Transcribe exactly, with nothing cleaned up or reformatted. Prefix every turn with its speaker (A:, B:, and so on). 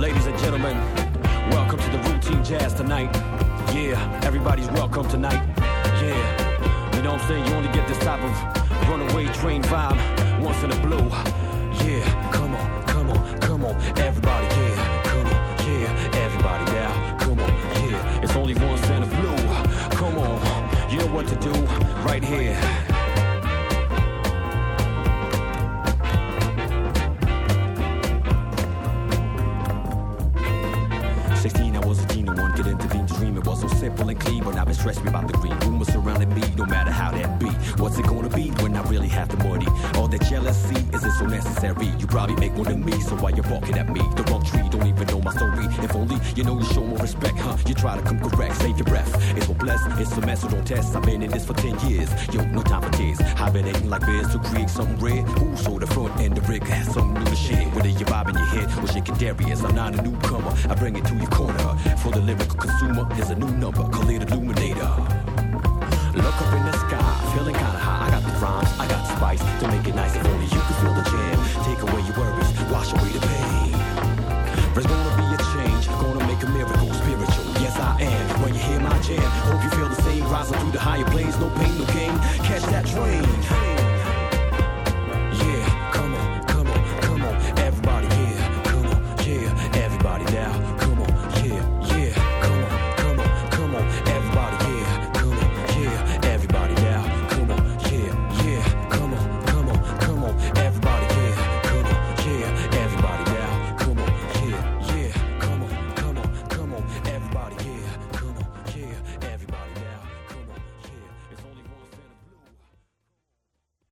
A: Ladies and gentlemen, welcome to the Routine Jazz tonight. Yeah, everybody's welcome tonight. Yeah, you know what I'm saying? You only get this type of runaway train vibe once in a blue. Yeah, come on, come on, come on, everybody, yeah, come on, yeah, everybody now, come on, yeah, it's only once in a blue. Come on, you know what to do right here. sixteen, I was a teen, no one could intervene to dream. It was so simple and clean, but now it stressed me about the green. Rumors surrounding me, no matter how that be. What's it gonna be when I really have the money? All that jealousy, is it so necessary? You probably make more than me, so why you barking at me? The wrong tree, don't even know my story. If only you know you show more respect, huh? You try to come correct, save your breath. It's hopeless, it's a mess, so don't test. I've been in this for ten years, yo, no time for tears. I've been acting like bears to create something rare. Ooh, so the front and the rear has something new to share. Whether you're bobbing your head or shaking Darius, I'm not a newcomer. I bring it to your corner. For the lyrical consumer, here's a new number, call it Illuminator. Look up in the sky, feeling kinda high. I got the rhymes, I got the spice to make it nice. If only you can feel the jam. Take a